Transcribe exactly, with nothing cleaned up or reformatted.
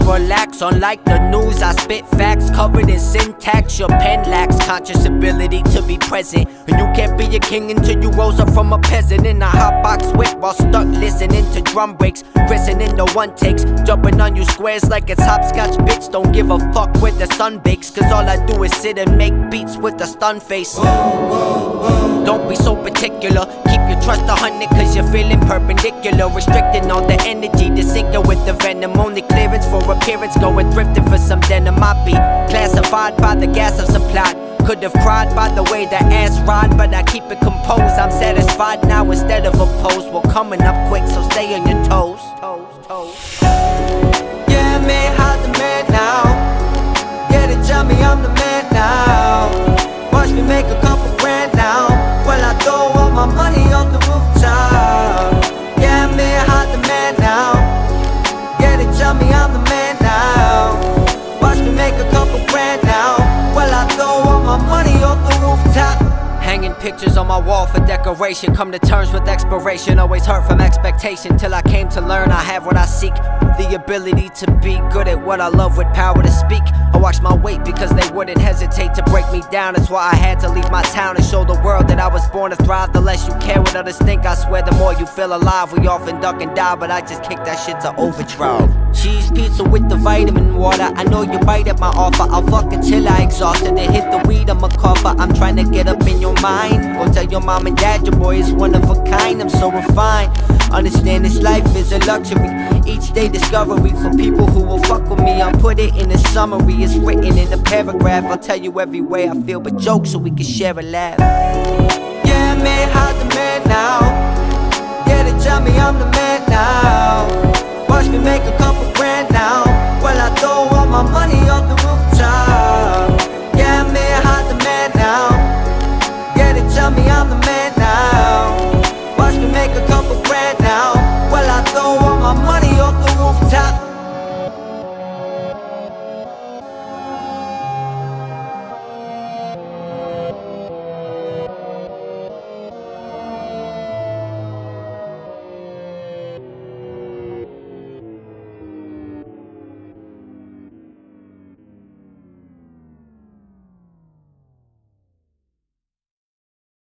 relax. Unlike the news, I spit facts covered in syntax. Your pen lacks conscious ability to be present, and you can't be a king until you rose up from a peasant in a hot box whip while stuck listening to drum breaks, christening no one takes, jumping on you squares like it's hopscotch. Bitch, don't give a fuck where the sun bakes, cause all I do is sit and make beats with a stun face. Don't be so particular, keep your trust a hundred cause you're feeling perpendicular, restricting all the energy to sink it with the venom. Only clearance for appearance, going thrifting for some denim. I be classified by the gas of supply. Could have cried by the way the ass ride, but I keep it composed. I'm satisfied now instead of opposed. Well, coming up quick, so stay on your toes. toes, toes. Yeah, man, how's the man now? Yeah, they tell me I'm the man now. Watch me make a couple grand now. Well, I throw all my money off the rooftop. Yeah, man, how's the man now? Yeah, they tell me I'm the man now. Watch me make a couple grand now. Well, I throw all my money off the rooftop. Hanging pictures on my wall for decoration. Come to terms with expiration. Always hurt from expectation. Till I came to learn I have what I seek. The ability to be good at what I love with power to speak. I watched my weight because they wouldn't hesitate to break me down. That's why I had to leave my town and show the world that I was born to thrive. The less you care what others think, I swear the more you feel alive. We often duck and die, but I just kick that shit to overdrive. Cheese pizza with the vitamin water. I know you bite at my offer. I'll fuck until I exhausted. Then hit the weed, I'm a cougher. I'm trying to get up in your mind. Go tell your mom and dad your boy is one of a kind. I'm so refined. Understand this life is a luxury. Each day discovery for people who will fuck with me. I'll put it in a summary. It's written in a paragraph. I'll tell you every way I feel, but joke so we can share a laugh. Yeah, man, how's the man now? Yeah, they tell me I'm the man now. Watch me make a couple grand now. Well, I throw all my money off the rooftop. Yeah, man, how's the man now? Yeah, they tell me I'm the man now. Watch me make a couple grand now. Well, I throw all my money off the rooftop.